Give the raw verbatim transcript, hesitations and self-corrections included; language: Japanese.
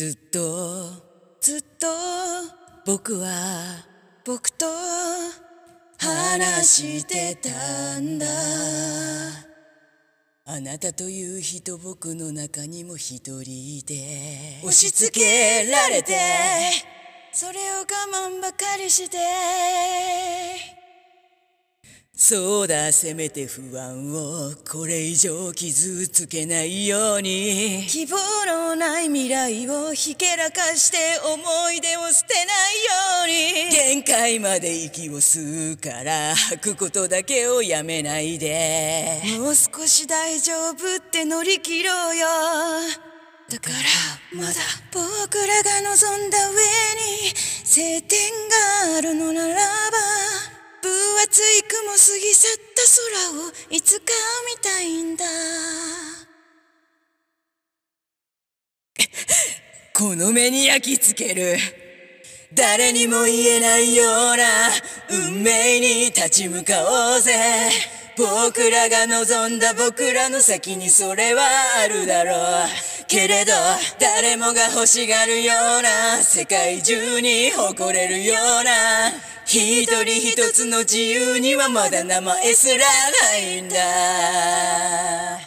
ずっとずっと僕は僕と話してたんだ。あなたという人僕の中にも一人いて、押し付けられてそれを我慢ばかりして、そうだせめて不安をこれ以上傷つけないように、希望のない未来をひけらかして思い出を捨てないように、限界まで息を吸うから吐くことだけをやめないで、もう少し大丈夫って乗り切ろうよ。だからまだ僕らが望んだ上に晴天があるのならば、分厚い雲過ぎ去った空をいつか見たいんだ。この目に焼き付ける誰にも言えないような運命に立ち向かおうぜ。僕らが望んだ僕らの先にそれはあるだろうけれど、誰もが欲しがるような世界中に誇れるような一人一つの自由にはまだ名前すらないんだ。